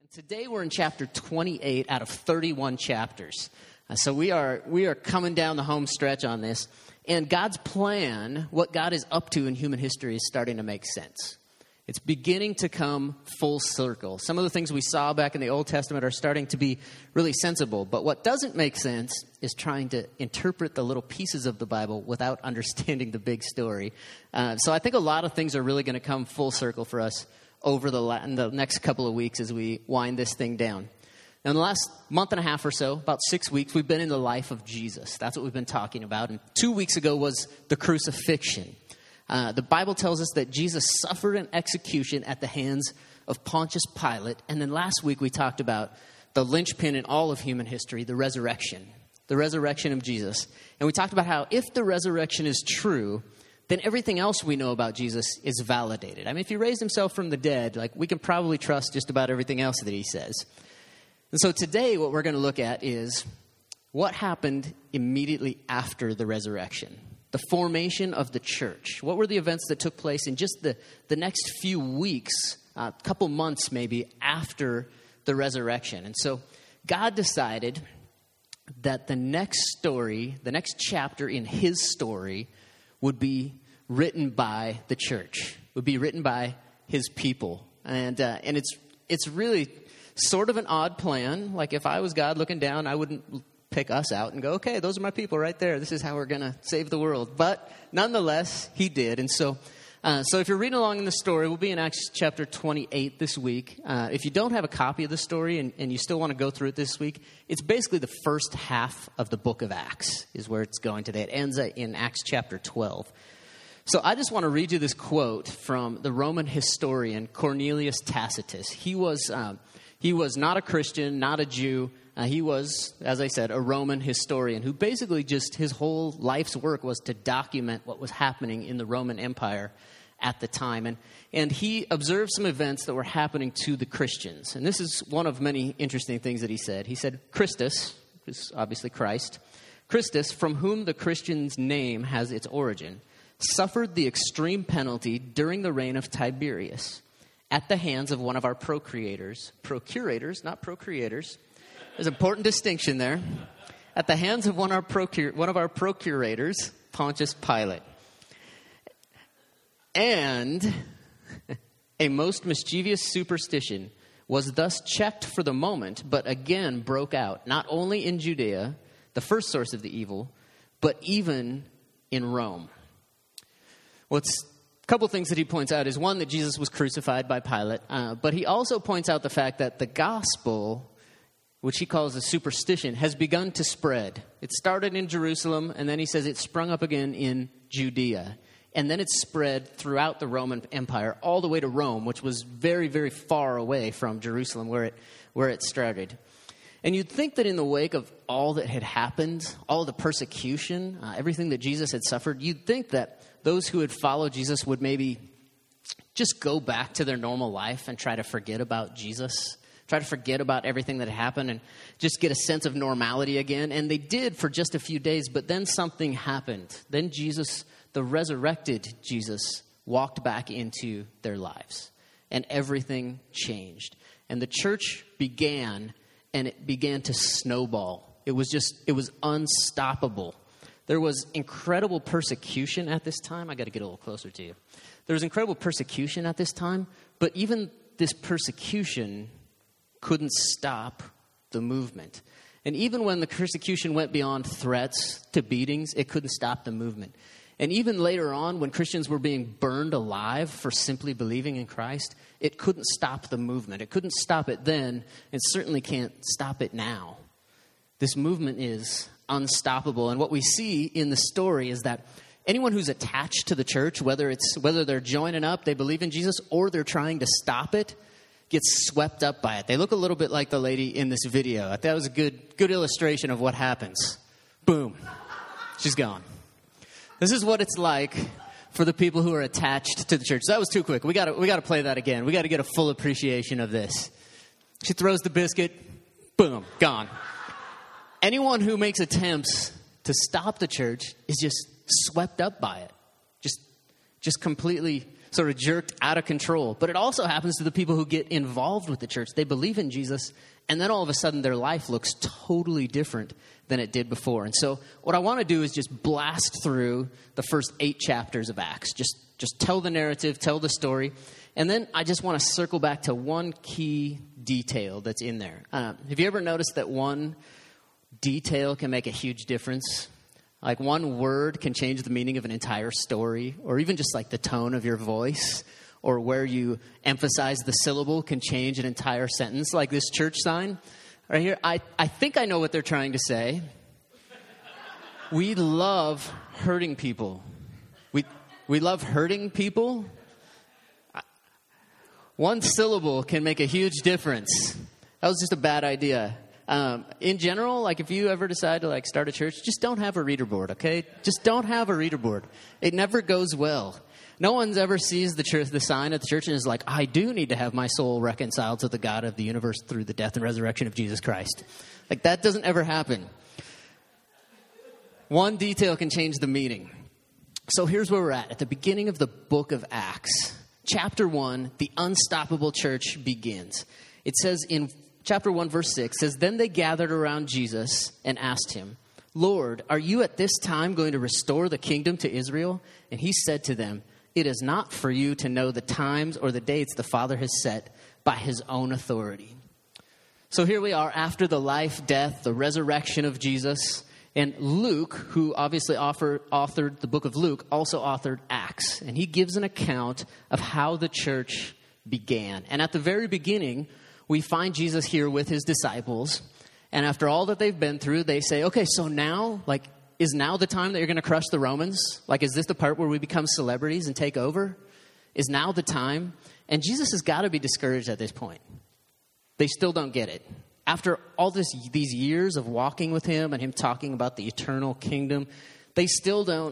Today we're in chapter 28 out of 31 chapters. So we are coming down the home stretch on this. And God's plan, what God is up to in human history, is starting to make sense. It's beginning to come full circle. Some of the things we saw back in the Old Testament are starting to be really sensible. But what doesn't make sense is trying to interpret the little pieces of the Bible without understanding the big story. So I think a lot of things are really going to come full circle for us over the next couple of weeks as we wind this thing down. Now, in the last month and a half or so, about 6 weeks, we've been in the life of Jesus. That's what we've been talking about. And 2 weeks ago was the crucifixion. The Bible tells us that Jesus suffered an execution at the hands of Pontius Pilate. And then last week we talked about the linchpin in all of human history, the resurrection of Jesus. And we talked about how if the resurrection is true, then everything else we know about Jesus is validated. I mean, if he raised himself from the dead, we can probably trust just about everything else that he says. And so today what we're going to look at is what happened immediately after the resurrection, the formation of the church. What were the events that took place in just the next few weeks, a couple months maybe, after the resurrection? And so God decided that the next story, the next chapter in his story, would be written by the church, would be written by his people. And it's really sort of an odd plan. Like if I was God looking down, I wouldn't pick us out and go, okay, those are my people right there. This is how we're going to save the world. But nonetheless, he did. And so if you're reading along in the story, we'll be in Acts chapter 28 this week. If you don't have a copy of the story and you still want to go through it this week, it's basically the first half of the book of Acts is where it's going today. It ends in Acts chapter 12. So I just want to read you this quote from the Roman historian Cornelius Tacitus. He was not a Christian, not a Jew. He was, as I said, a Roman historian who basically just his whole life's work was to document what was happening in the Roman Empire at the time. And he observed some events that were happening to the Christians. And this is one of many interesting things that he said. He said, Christus, which is obviously Christ, Christus, from whom the Christian's name has its origin, suffered the extreme penalty during the reign of Tiberius at the hands of one of our procurators, not procreators. There's an important distinction there. At the hands of one of our procurators, Pontius Pilate. And a most mischievous superstition was thus checked for the moment, but again broke out, not only in Judea, the first source of the evil, but even in Rome. A couple things that he points out is, one, that Jesus was crucified by Pilate, but he also points out the fact that the gospel, which he calls a superstition, has begun to spread. It started in Jerusalem, and then he says it sprung up again in Judea. And then it spread throughout the Roman Empire, all the way to Rome, which was very, very far away from Jerusalem, where it started. And you'd think that in the wake of all that had happened, all the persecution, everything that Jesus had suffered, you'd think that those who had followed Jesus would maybe just go back to their normal life and try to forget about Jesus, try to forget about everything that happened and just get a sense of normality again. And they did for just a few days, but then something happened. Then Jesus, the resurrected Jesus, walked back into their lives and everything changed. And the church began, and it began to snowball. It was unstoppable. There was incredible persecution at this time. I got to get a little closer to you. There was incredible persecution at this time, but even this persecution couldn't stop the movement. And even when the persecution went beyond threats to beatings, it couldn't stop the movement. And even later on, when Christians were being burned alive for simply believing in Christ, it couldn't stop the movement. It couldn't stop it then, and certainly can't stop it now. This movement is unstoppable. And what we see in the story is that anyone who's attached to the church, whether they're joining up, they believe in Jesus, or they're trying to stop it, gets swept up by it. They look a little bit like the lady in this video. I thought that was a good illustration of what happens. Boom. She's gone. This is what it's like for the people who are attached to the church. That was too quick. We got to play that again. We got to get a full appreciation of this. She throws the biscuit. Boom. Gone. Anyone who makes attempts to stop the church is just swept up by it. Just completely sort of jerked out of control. But it also happens to the people who get involved with the church. They believe in Jesus, and then all of a sudden their life looks totally different than it did before. And so what I want to do is just blast through the first 8 chapters of Acts. Just tell the narrative, tell the story. And then I just want to circle back to one key detail that's in there. Have you ever noticed that one detail can make a huge difference? Like one word can change the meaning of an entire story, or even just like the tone of your voice, or where you emphasize the syllable can change an entire sentence, like this church sign right here. I think I know what they're trying to say. We love hurting people. We love hurting people. One syllable can make a huge difference. That was just a bad idea. In general, like if you ever decide to like start a church, just don't have a reader board, okay? Just don't have a reader board. It never goes well. No one's ever sees the sign at the church and is like, I do need to have my soul reconciled to the God of the universe through the death and resurrection of Jesus Christ. Like that doesn't ever happen. One detail can change the meaning. So here's where we're at the beginning of the book of Acts. Chapter 1, the unstoppable church begins. It says in chapter 1, verse 6, says, Then they gathered around Jesus and asked him, Lord, are you at this time going to restore the kingdom to Israel? And he said to them, It is not for you to know the times or the dates the Father has set by his own authority. So here we are after the life, death, the resurrection of Jesus. And Luke, who obviously authored the book of Luke, also authored Acts. And he gives an account of how the church began. And at the very beginning, we find Jesus here with his disciples. And after all that they've been through, they say, okay, so now, like, is now the time that you're going to crush the Romans? Like, is this the part where we become celebrities and take over? Is now the time? And Jesus has got to be discouraged at this point. They still don't get it. After all these years of walking with him and him talking about the eternal kingdom, they still don't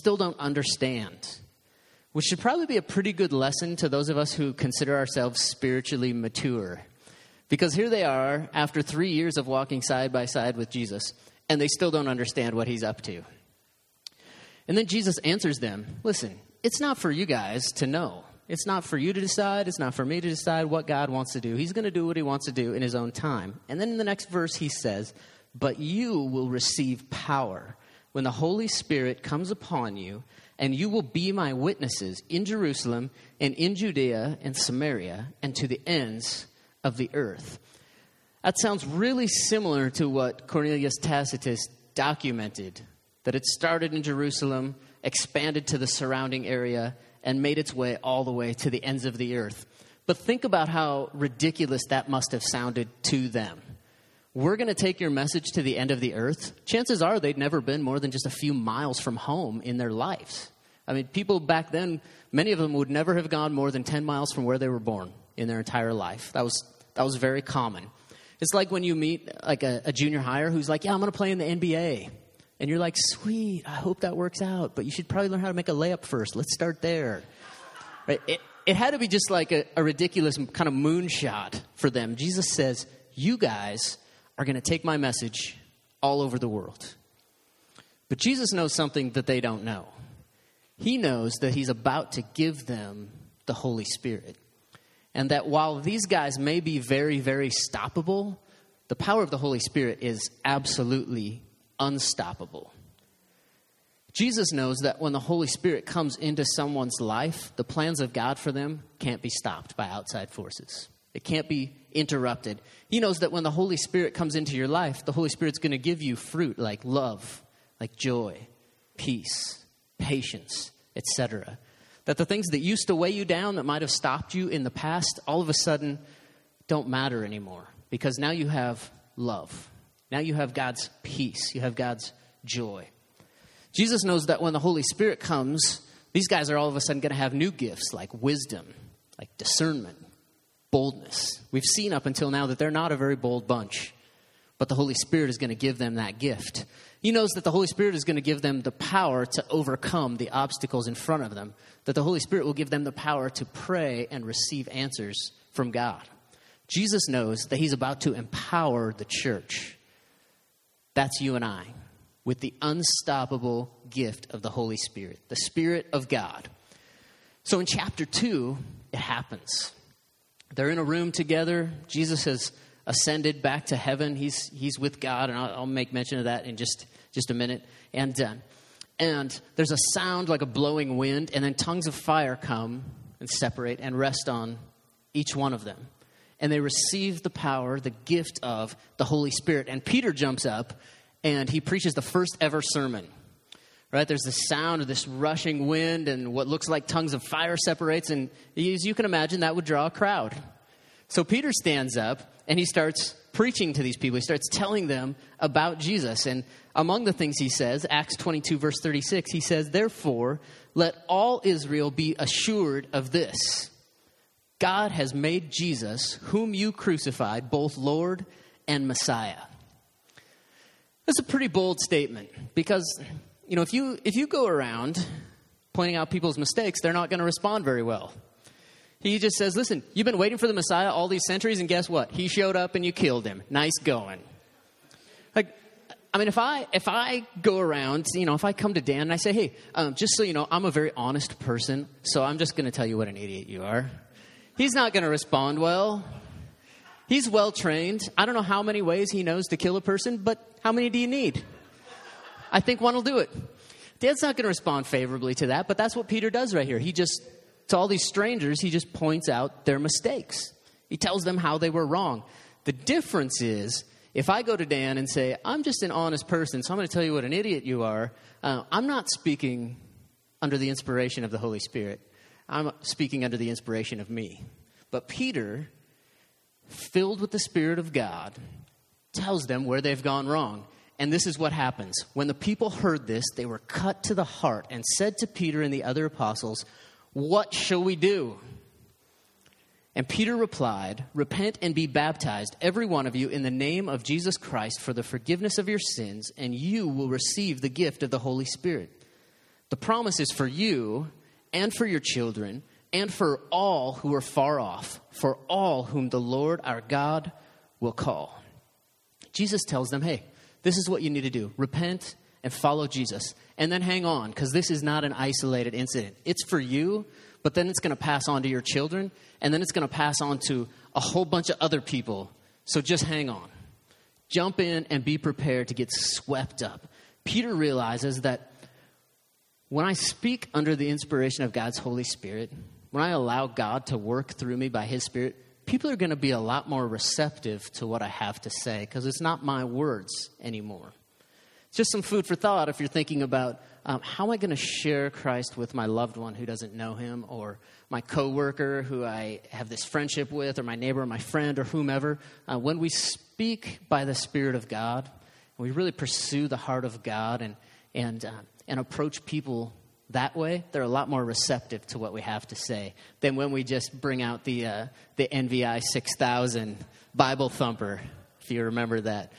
understand. Which should probably be a pretty good lesson to those of us who consider ourselves spiritually mature. Because here they are after 3 years of walking side by side with Jesus, and they still don't understand what he's up to. And then Jesus answers them, listen, it's not for you guys to know. It's not for you to decide. It's not for me to decide what God wants to do. He's going to do what he wants to do in his own time. And then in the next verse he says, but you will receive power when the Holy Spirit comes upon you, and you will be my witnesses in Jerusalem and in Judea and Samaria and to the ends of the earth. That sounds really similar to what Cornelius Tacitus documented, that it started in Jerusalem, expanded to the surrounding area, and made its way all the way to the ends of the earth. But think about how ridiculous that must have sounded to them. We're going to take your message to the end of the earth. Chances are they'd never been more than just a few miles from home in their lives. I mean, people back then, many of them would never have gone more than 10 miles from where they were born in their entire life. That was very common. It's like when you meet like a junior hire who's like, yeah, I'm going to play in the NBA. And you're like, sweet, I hope that works out. But you should probably learn how to make a layup first. Let's start there. Right? It had to be just like a ridiculous kind of moonshot for them. Jesus says, you guys are going to take my message all over the world. But Jesus knows something that they don't know. He knows that he's about to give them the Holy Spirit. And that while these guys may be very, very stoppable, the power of the Holy Spirit is absolutely unstoppable. Jesus knows that when the Holy Spirit comes into someone's life, the plans of God for them can't be stopped by outside forces. It can't be interrupted. He knows that when the Holy Spirit comes into your life, the Holy Spirit's going to give you fruit like love, like joy, peace, patience, etc. That the things that used to weigh you down, that might have stopped you in the past, all of a sudden don't matter anymore. Because now you have love. Now you have God's peace. You have God's joy. Jesus knows that when the Holy Spirit comes, these guys are all of a sudden going to have new gifts like wisdom, like discernment, boldness. We've seen up until now that they're not a very bold bunch, but the Holy Spirit is going to give them that gift. He knows that the Holy Spirit is going to give them the power to overcome the obstacles in front of them, that the Holy Spirit will give them the power to pray and receive answers from God. Jesus knows that he's about to empower the church. That's you and I, with the unstoppable gift of the Holy Spirit, the Spirit of God. So in chapter 2, it happens. They're in a room together. Jesus has ascended back to heaven. He's with God, and I'll make mention of that in just a minute. And there's a sound like a blowing wind, and then tongues of fire come and separate and rest on each one of them. And they receive the power, the gift of the Holy Spirit. And Peter jumps up, and he preaches the first ever sermon. Right? There's the sound of this rushing wind, and what looks like tongues of fire separates. And as you can imagine, that would draw a crowd. So Peter stands up, and he starts preaching to these people. He starts telling them about Jesus. And among the things he says, Acts 22, verse 36, he says, "Therefore, let all Israel be assured of this. God has made Jesus, whom you crucified, both Lord and Messiah." That's a pretty bold statement because, if you go around pointing out people's mistakes, they're not going to respond very well. He just says, listen, you've been waiting for the Messiah all these centuries, and guess what? He showed up and you killed him. Nice going. If I go around, if I come to Dan and I say, hey, just so you know, I'm a very honest person, so I'm just going to tell you what an idiot you are. He's not going to respond well. He's well-trained. I don't know how many ways he knows to kill a person, but how many do you need? I think one will do it. Dad's not going to respond favorably to that, but that's what Peter does right here. To all these strangers, he just points out their mistakes. He tells them how they were wrong. The difference is, if I go to Dan and say, I'm just an honest person, so I'm going to tell you what an idiot you are, I'm not speaking under the inspiration of the Holy Spirit. I'm speaking under the inspiration of me. But Peter, filled with the Spirit of God, tells them where they've gone wrong. And this is what happens. When the people heard this, they were cut to the heart and said to Peter and the other apostles, "What shall we do?" And Peter replied, "Repent and be baptized, every one of you, in the name of Jesus Christ for the forgiveness of your sins, and you will receive the gift of the Holy Spirit. The promise is for you and for your children and for all who are far off, for all whom the Lord our God will call." Jesus tells them, hey, this is what you need to do. Repent and follow Jesus. And then hang on, because this is not an isolated incident. It's for you, but then it's going to pass on to your children, and then it's going to pass on to a whole bunch of other people. So just hang on. Jump in and be prepared to get swept up. Peter realizes that when I speak under the inspiration of God's Holy Spirit, when I allow God to work through me by His Spirit, people are going to be a lot more receptive to what I have to say because it's not my words anymore. It's just some food for thought if you're thinking about how am I going to share Christ with my loved one who doesn't know Him, or my coworker who I have this friendship with, or my neighbor, or my friend, or whomever. When we speak by the Spirit of God, we really pursue the heart of God and approach people that way, they're a lot more receptive to what we have to say than when we just bring out the NVI 6000 Bible thumper, if you remember that.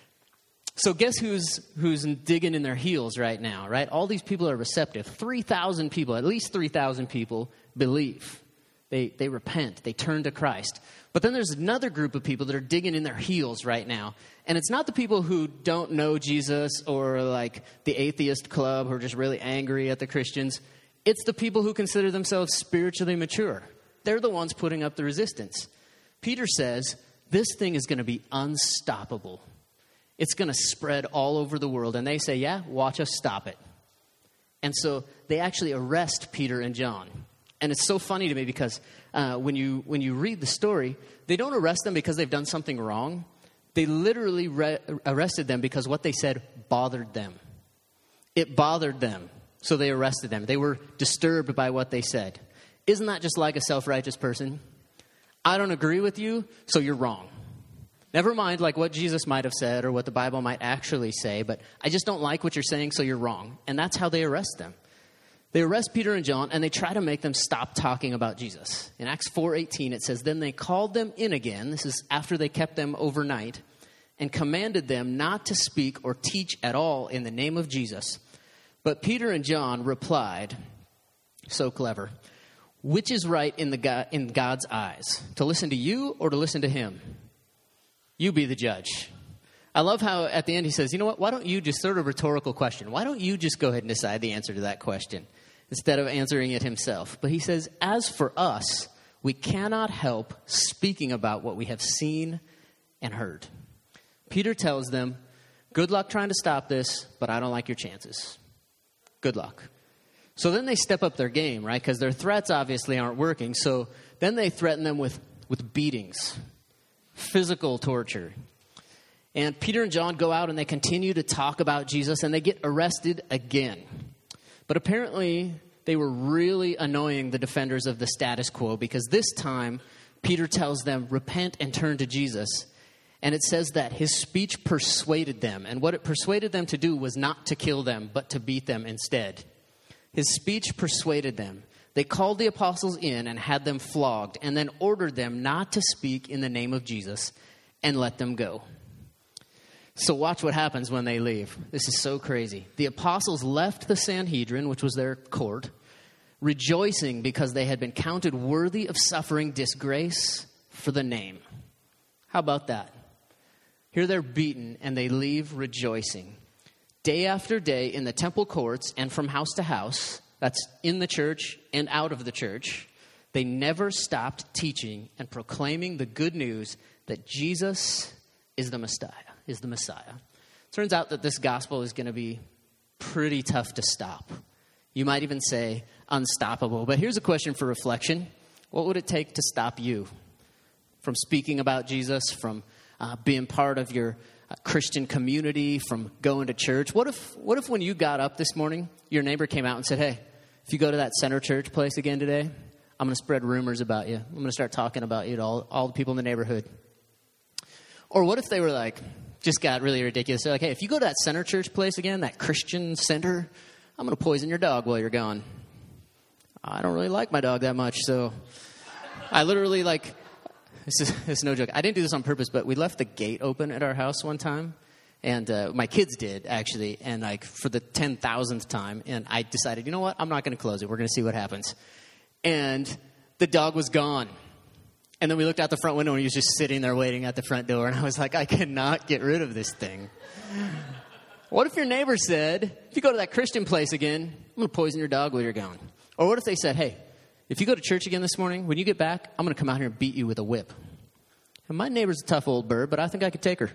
So guess who's digging in their heels right now, right? All these people are receptive. 3,000 people, at least 3,000 people believe. They repent. They turn to Christ. But then there's another group of people that are digging in their heels right now. And it's not the people who don't know Jesus or like the atheist club who are just really angry at the Christians. It's the people who consider themselves spiritually mature. They're the ones putting up the resistance. Peter says, this thing is going to be unstoppable. It's going to spread all over the world. And they say, yeah, watch us stop it. And so they actually arrest Peter and John. And it's so funny to me because when you read the story, they don't arrest them because they've done something wrong. They literally arrested them because what they said bothered them. It bothered them, so they arrested them. They were disturbed by what they said. Isn't that just like a self-righteous person? I don't agree with you, so you're wrong. Never mind like what Jesus might have said or what the Bible might actually say, but I just don't like what you're saying, so you're wrong. And that's how they arrest them. They arrest Peter and John, and they try to make them stop talking about Jesus. In Acts 4:18, it says, "Then they called them in again," this is after they kept them overnight, "and commanded them not to speak or teach at all in the name of Jesus. But Peter and John replied," so clever, "which is right in God's eyes, to listen to you or to listen to Him? You be the judge." I love how at the end he says, you know what, why don't you just, sort of rhetorical question, why don't you just go ahead and decide the answer to that question? instead of answering it himself. But he says, as for us, we cannot help speaking about what we have seen and heard. Peter tells them, good luck trying to stop this, but I don't like your chances. Good luck. So then they step up their game, right? Because their threats obviously aren't working. So then they threaten them with beatings, physical torture. And Peter and John go out and they continue to talk about Jesus, and they get arrested again. But apparently they were really annoying the defenders of the status quo, because this time Peter tells them, repent and turn to Jesus. And it says that his speech persuaded them. And what it persuaded them to do was not to kill them, but to beat them instead. His speech persuaded them. They called the apostles in and had them flogged, and then ordered them not to speak in the name of Jesus, and let them go. So watch what happens when they leave. This is so crazy. The apostles left the Sanhedrin, which was their court, rejoicing because they had been counted worthy of suffering disgrace for the name. How about that? Here they're beaten, and they leave rejoicing. Day after day in the temple courts and from house to house, that's in the church and out of the church, they never stopped teaching and proclaiming the good news that Jesus is the Messiah. Turns out that this gospel is going to be pretty tough to stop. You might even say unstoppable. But here's a question for reflection. What would it take to stop you from speaking about Jesus, from being part of your Christian community, from going to church? What if when you got up this morning, your neighbor came out and said, hey, if you go to that Center Church place again today, I'm going to spread rumors about you. I'm going to start talking about you to all the people in the neighborhood. Or what if they were like, just got really ridiculous. They're like, hey, if you go to that Center Church place again, that Christian center, I'm going to poison your dog while you're gone. I don't really like my dog that much, so I literally this is no joke. I didn't do this on purpose, but we left the gate open at our house one time. And my kids did, actually, and for the 10,000th time. And I decided, you know what? I'm not going to close it. We're going to see what happens. And the dog was gone. And then we looked out the front window, and he was just sitting there waiting at the front door. And I was like, I cannot get rid of this thing. What if your neighbor said, if you go to that Christian place again, I'm going to poison your dog while you're gone? Or what if they said, hey, if you go to church again this morning, when you get back, I'm going to come out here and beat you with a whip. And my neighbor's a tough old bird, but I think I could take her.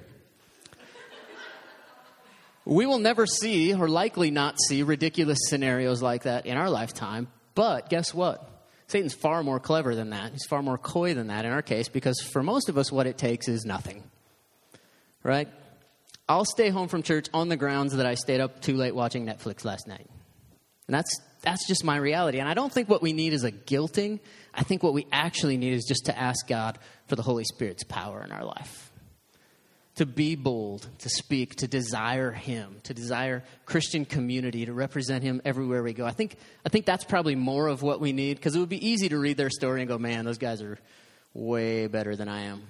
We will never see, or likely not see, ridiculous scenarios like that in our lifetime. But guess what? Satan's far more clever than that. He's far more coy than that in our case, because for most of us, what it takes is nothing. Right? I'll stay home from church on the grounds that I stayed up too late watching Netflix last night. And that's just my reality. And I don't think what we need is a guilting. I think what we actually need is just to ask God for the Holy Spirit's power in our life. To be bold, to speak, to desire Him, to desire Christian community, to represent Him everywhere we go. I think that's probably more of what we need, because it would be easy to read their story and go, man, those guys are way better than I am.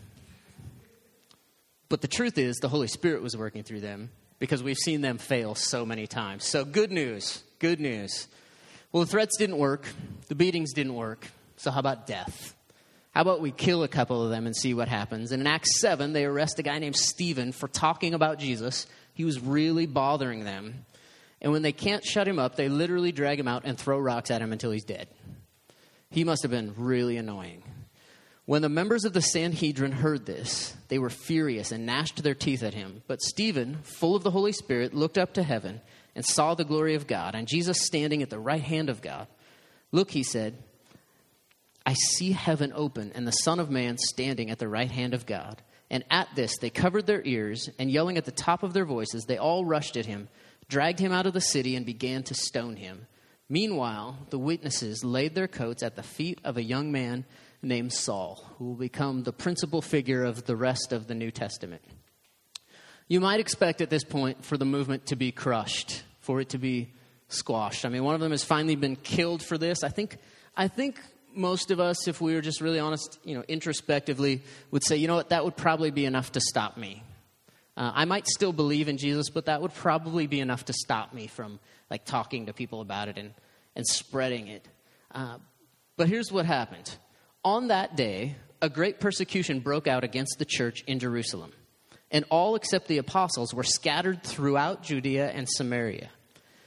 But the truth is, the Holy Spirit was working through them, because we've seen them fail so many times. So good news. Well, the threats didn't work. The beatings didn't work. So how about death? How about we kill a couple of them and see what happens? And in Acts 7, they arrest a guy named Stephen for talking about Jesus. He was really bothering them. And when they can't shut him up, they literally drag him out and throw rocks at him until he's dead. He must have been really annoying. When the members of the Sanhedrin heard this, they were furious and gnashed their teeth at him. But Stephen, full of the Holy Spirit, looked up to heaven and saw the glory of God and Jesus standing at the right hand of God. Look, he said, I see heaven open and the Son of Man standing at the right hand of God. And at this, they covered their ears, and yelling at the top of their voices, they all rushed at him, dragged him out of the city, and began to stone him. Meanwhile, the witnesses laid their coats at the feet of a young man named Saul, who will become the principal figure of the rest of the New Testament. You might expect at this point for the movement to be crushed, for it to be squashed. I mean, one of them has finally been killed for this. I think most of us, if we were just really honest, introspectively, would say, you know what, that would probably be enough to stop me. I might still believe in Jesus, but that would probably be enough to stop me from talking to people about it and spreading it. But here's what happened. On that day, a great persecution broke out against the church in Jerusalem, and all except the apostles were scattered throughout Judea and Samaria.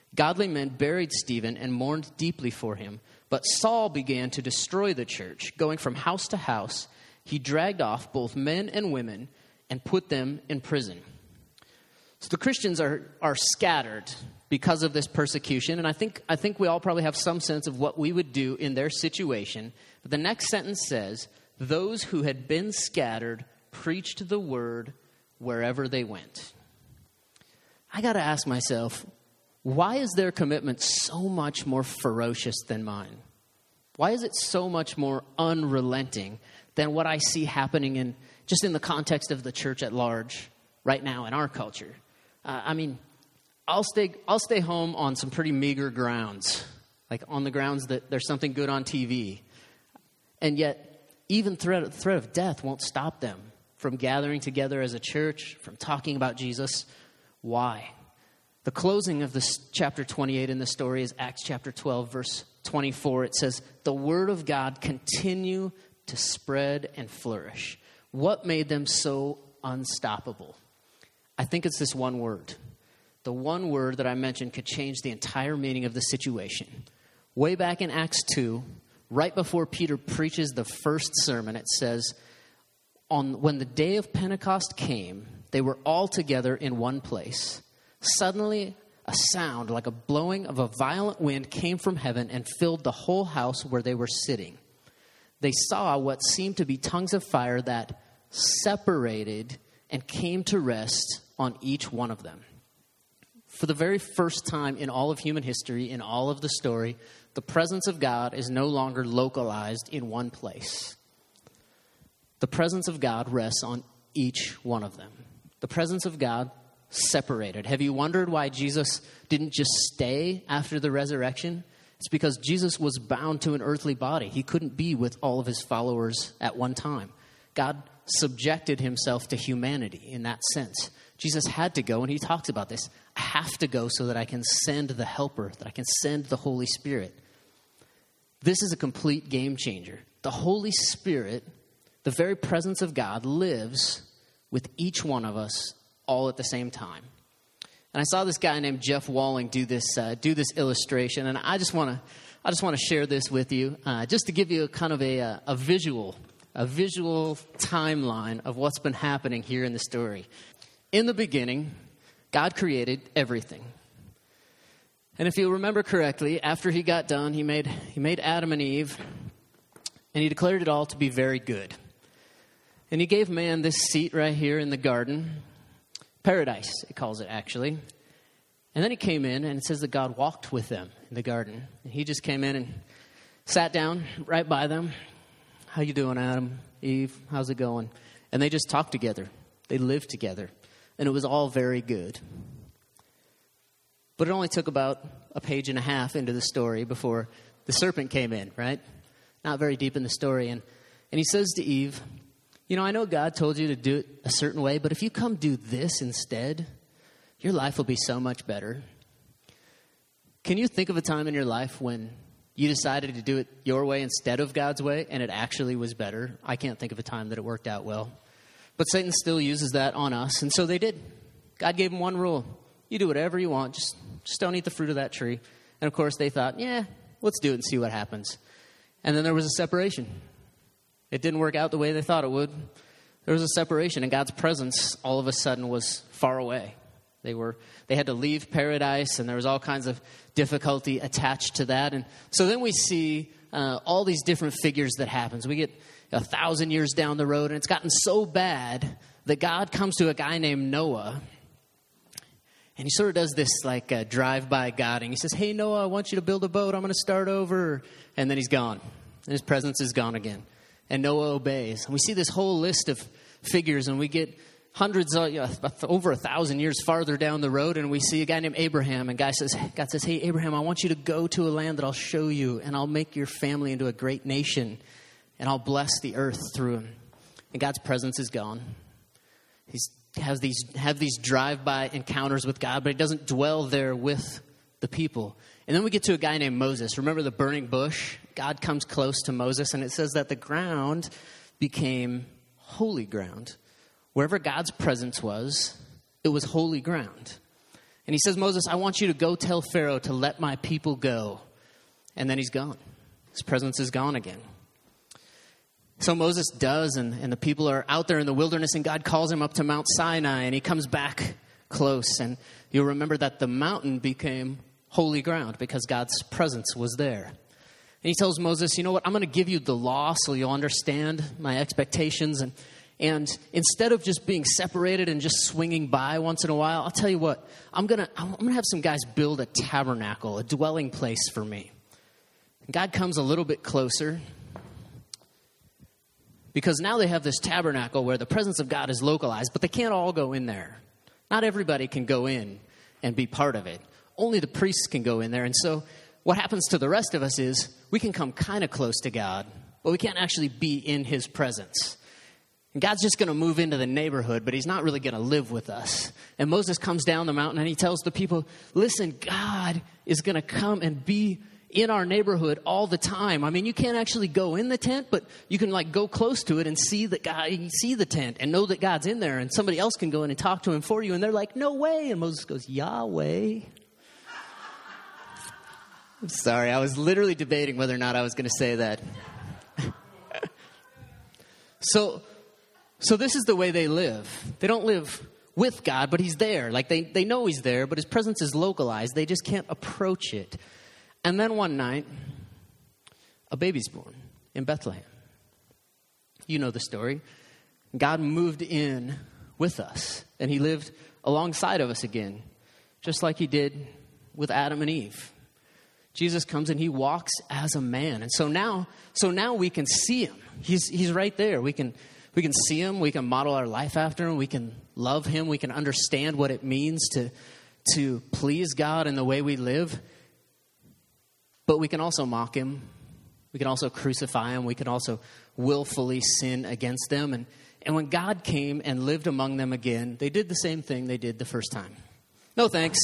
Godly men buried Stephen and mourned deeply for him. But Saul began to destroy the church. Going from house to house, he dragged off both men and women and put them in prison. So the Christians are scattered because of this persecution. And I think we all probably have some sense of what we would do in their situation. But the next sentence says, those who had been scattered preached the word wherever they went. I got to ask myself, why is their commitment so much more ferocious than mine? Why is it so much more unrelenting than what I see happening in the context of the church at large right now in our culture? I'll stay home on some pretty meager grounds, like on the grounds that there's something good on TV. And yet, even threat of death won't stop them from gathering together as a church, from talking about Jesus. Why? The closing of this chapter 28 in the story is Acts chapter 12, verse 24. It says, the word of God continue to spread and flourish. What made them so unstoppable? I think it's this one word. The one word that I mentioned could change the entire meaning of the situation. Way back in Acts 2, right before Peter preaches the first sermon, it says, when the day of Pentecost came, they were all together in one place. Suddenly, a sound like a blowing of a violent wind came from heaven and filled the whole house where they were sitting. They saw what seemed to be tongues of fire that separated and came to rest on each one of them. For the very first time in all of human history, in all of the story, the presence of God is no longer localized in one place. The presence of God rests on each one of them. The presence of God separated. Have you wondered why Jesus didn't just stay after the resurrection? It's because Jesus was bound to an earthly body. He couldn't be with all of his followers at one time. God subjected himself to humanity in that sense. Jesus had to go, and he talks about this. I have to go so that I can send the helper, that I can send the Holy Spirit. This is a complete game changer. The Holy Spirit, the very presence of God, lives with each one of us all at the same time. And I saw this guy named Jeff Walling do this illustration, and I just want to share this with you, just to give you a kind of a visual timeline of what's been happening here in the story. In the beginning, God created everything. And if you remember correctly, after he got done, he made Adam and Eve, and he declared it all to be very good. And he gave man this seat right here in the garden. Paradise, it calls it actually. And then he came in, and it says that God walked with them in the garden. And he just came in and sat down right by them. How you doing, Adam, Eve? How's it going? And they just talked together. They lived together. And it was all very good. But it only took about a page and a half into the story before the serpent came in, right? Not very deep in the story. And he says to Eve, I know God told you to do it a certain way, but if you come do this instead, your life will be so much better. Can you think of a time in your life when you decided to do it your way instead of God's way, and it actually was better? I can't think of a time that it worked out well. But Satan still uses that on us, and so they did. God gave them one rule. You do whatever you want, just don't eat the fruit of that tree. And of course they thought, let's do it and see what happens. And then there was a separation. It didn't work out the way they thought it would. There was a separation, and God's presence all of a sudden was far away. They had to leave paradise, and there was all kinds of difficulty attached to that. And so then we see all these different figures that happens. We get 1,000 years down the road, and it's gotten so bad that God comes to a guy named Noah, and he sort of does this like drive-by God, and he says, hey, Noah, I want you to build a boat. I'm going to start over. And then he's gone, and his presence is gone again. And Noah obeys. And we see this whole list of figures, and we get hundreds, over 1,000 years farther down the road, and we see a guy named Abraham. And God says, hey, Abraham, I want you to go to a land that I'll show you, and I'll make your family into a great nation, and I'll bless the earth through him. And God's presence is gone. He have these drive-by encounters with God, but he doesn't dwell there with the people. And then we get to a guy named Moses. Remember the burning bush? God comes close to Moses, and it says that the ground became holy ground. Wherever God's presence was, it was holy ground. And he says, Moses, I want you to go tell Pharaoh to let my people go. And then he's gone. His presence is gone again. So Moses does, and the people are out there in the wilderness, and God calls him up to Mount Sinai, and he comes back close. And you'll remember that the mountain became holy ground because God's presence was there. And he tells Moses, you know what, I'm going to give you the law so you'll understand my expectations. And instead of just being separated and just swinging by once in a while, I'll tell you what, I'm gonna have some guys build a tabernacle, a dwelling place for me. And God comes a little bit closer because now they have this tabernacle where the presence of God is localized, but they can't all go in there. Not everybody can go in and be part of it. Only the priests can go in there. And so what happens to the rest of us is we can come kind of close to God, but we can't actually be in his presence. And God's just going to move into the neighborhood, but he's not really going to live with us. And Moses comes down the mountain and he tells the people, listen, God is going to come and be in our neighborhood all the time. I mean, you can't actually go in the tent, but you can like go close to it and see that God, you can see the tent and know that God's in there, and somebody else can go in and talk to him for you. And they're like, no way. And Moses goes, Yahweh. I'm sorry. I was literally debating whether or not I was going to say that. So this is the way they live. They don't live with God, but he's there. Like they know he's there, but his presence is localized. They just can't approach it. And then one night, a baby's born in Bethlehem. You know the story. God moved in with us, and he lived alongside of us again, just like he did with Adam and Eve. Jesus comes and he walks as a man. And so now we can see him. He's right there. We can see him. We can model our life after him. We can love him. We can understand what it means to please God in the way we live. But we can also mock him. We can also crucify him. We can also willfully sin against them. And when God came and lived among them again, they did the same thing they did the first time. No thanks.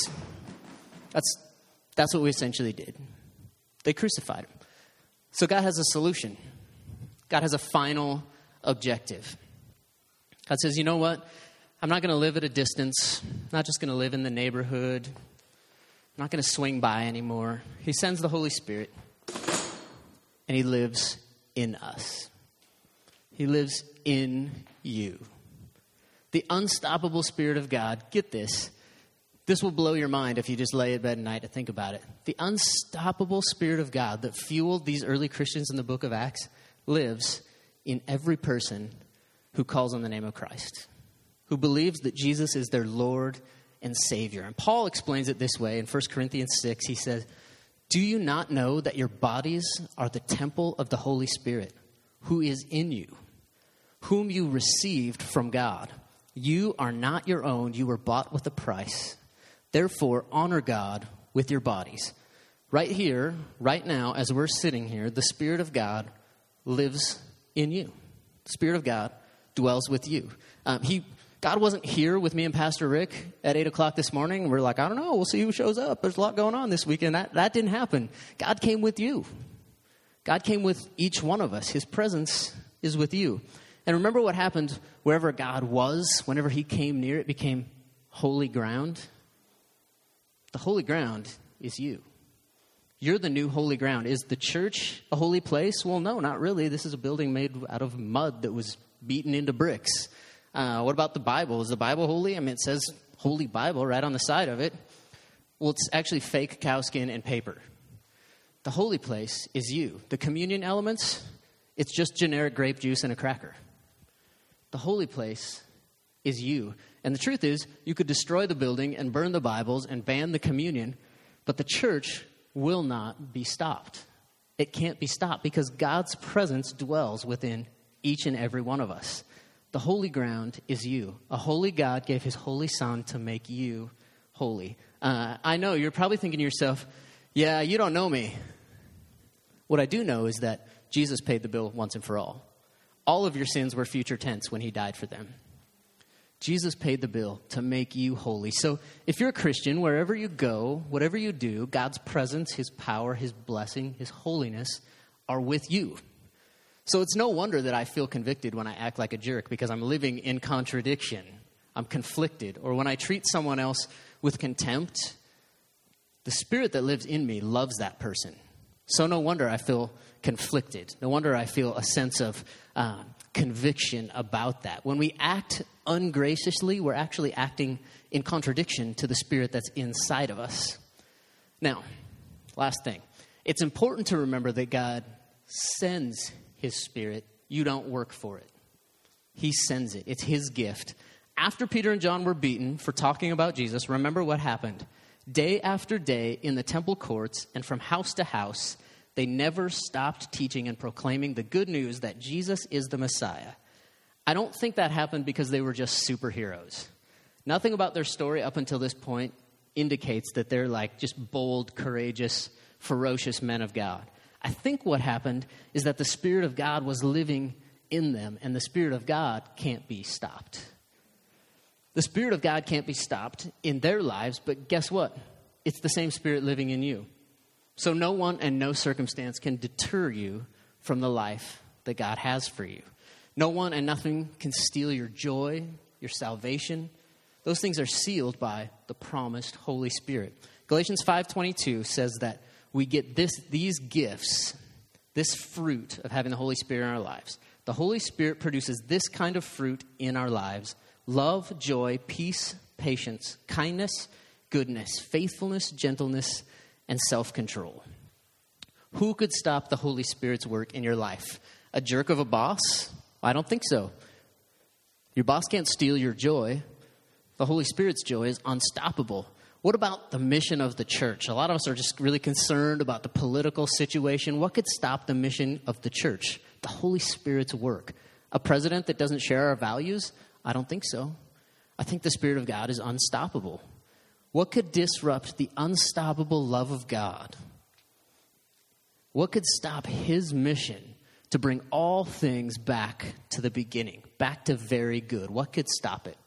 That's what we essentially did. They crucified him. So God has a solution. God has a final objective. God says, you know what? I'm not going to live at a distance. I'm not just going to live in the neighborhood. I'm not going to swing by anymore. He sends the Holy Spirit, and he lives in us. He lives in you. The unstoppable Spirit of God, get this. This will blow your mind if you just lay in bed at night and think about it. The unstoppable Spirit of God that fueled these early Christians in the book of Acts lives in every person who calls on the name of Christ, who believes that Jesus is their Lord and Savior. And Paul explains it this way in 1 Corinthians 6. He says, do you not know that your bodies are the temple of the Holy Spirit, who is in you, whom you received from God? You are not your own. You were bought with a price. Therefore, honor God with your bodies. Right here, right now, as we're sitting here, the Spirit of God lives in you. The Spirit of God dwells with you. God wasn't here with me and Pastor Rick at 8 o'clock this morning. We're like, I don't know. We'll see who shows up. There's a lot going on this weekend. That didn't happen. God came with you. God came with each one of us. His presence is with you. And remember what happened wherever God was, whenever he came near, it became holy ground. The holy ground is you. You're the new holy ground. Is the church a holy place? Well, no, not really. This is a building made out of mud that was beaten into bricks. What about the Bible? Is the Bible holy? I mean, it says Holy Bible right on the side of it. Well, it's actually fake cowskin and paper. The holy place is you. The communion elements, it's just generic grape juice and a cracker. The holy place is you. And the truth is, you could destroy the building and burn the Bibles and ban the communion, but the church will not be stopped. It can't be stopped because God's presence dwells within each and every one of us. The holy ground is you. A holy God gave his holy Son to make you holy. I know you're probably thinking to yourself, yeah, you don't know me. What I do know is that Jesus paid the bill once and for all. All of your sins were future tense when he died for them. Jesus paid the bill to make you holy. So if you're a Christian, wherever you go, whatever you do, God's presence, his power, his blessing, his holiness are with you. So it's no wonder that I feel convicted when I act like a jerk because I'm living in contradiction I'm conflicted, or when I treat someone else with contempt, the Spirit that lives in me loves that person. So no wonder I feel conflicted. No wonder I feel a sense of conviction about that. When we act ungraciously, we're actually acting in contradiction to the Spirit that's inside of us. Now, last thing. It's important to remember that God sends His Spirit. You don't work for it. He sends it. It's His gift. After Peter and John were beaten for talking about Jesus, remember what happened. Day after day in the temple courts and from house to house, they never stopped teaching and proclaiming the good news that Jesus is the Messiah. I don't think that happened because they were just superheroes. Nothing about their story up until this point indicates that they're like just bold, courageous, ferocious men of God. I think what happened is that the Spirit of God was living in them, and the Spirit of God can't be stopped. The Spirit of God can't be stopped in their lives, but guess what? It's the same Spirit living in you. So no one and no circumstance can deter you from the life that God has for you. No one and nothing can steal your joy, your salvation. Those things are sealed by the promised Holy Spirit. Galatians 5:22 says that we get these gifts, this fruit of having the Holy Spirit in our lives. The Holy Spirit produces this kind of fruit in our lives: love, joy, peace, patience, kindness, goodness, faithfulness, gentleness, and self-control. Who could stop the Holy Spirit's work in your life? A jerk of a boss? I don't think so. Your boss can't steal your joy. The Holy Spirit's joy is unstoppable. What about the mission of the church? A lot of us are just really concerned about the political situation. What could stop the mission of the church? The Holy Spirit's work. A president that doesn't share our values? I don't think so. I think the Spirit of God is unstoppable. What could disrupt the unstoppable love of God? What could stop His mission to bring all things back to the beginning, back to very good? What could stop it?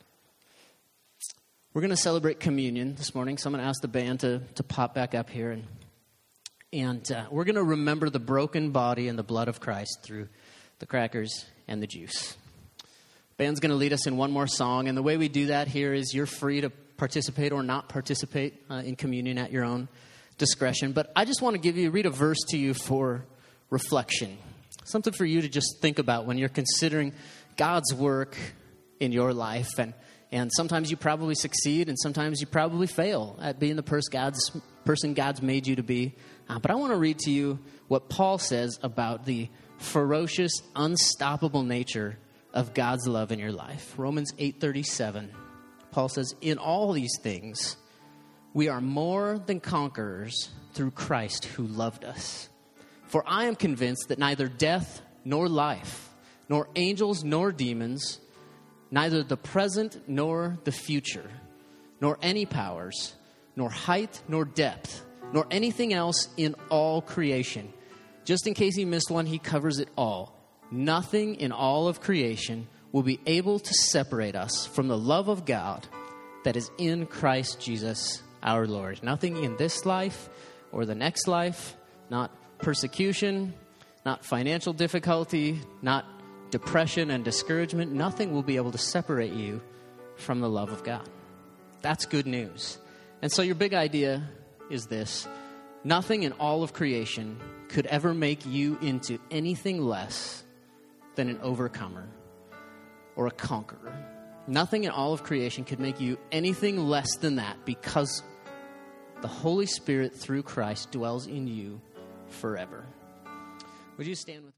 We're going to celebrate communion this morning, so I'm going to ask the band to pop back up here. And we're going to remember the broken body and the blood of Christ through the crackers and the juice. Band's going to lead us in one more song, and the way we do that here is you're free to participate or not participate in communion at your own discretion. But I just want to read a verse to you for reflection, something for you to just think about when you're considering God's work in your life. And sometimes you probably succeed, and sometimes you probably fail at being the person God's made you to be. But I want to read to you what Paul says about the ferocious, unstoppable nature of God's love in your life. Romans 8:37. Paul says, "In all these things, we are more than conquerors through Christ who loved us. For I am convinced that neither death nor life, nor angels nor demons, neither the present nor the future, nor any powers, nor height nor depth, nor anything else in all creation." Just in case he missed one, he covers it all. Nothing in all of creation will be able to separate us from the love of God that is in Christ Jesus our Lord. Nothing in this life or the next life, not persecution, not financial difficulty, not depression and discouragement, nothing will be able to separate you from the love of God. That's good news. And so your big idea is this: nothing in all of creation could ever make you into anything less than an overcomer or a conqueror. Nothing in all of creation could make you anything less than that, because the Holy Spirit through Christ dwells in you forever. Would you stand with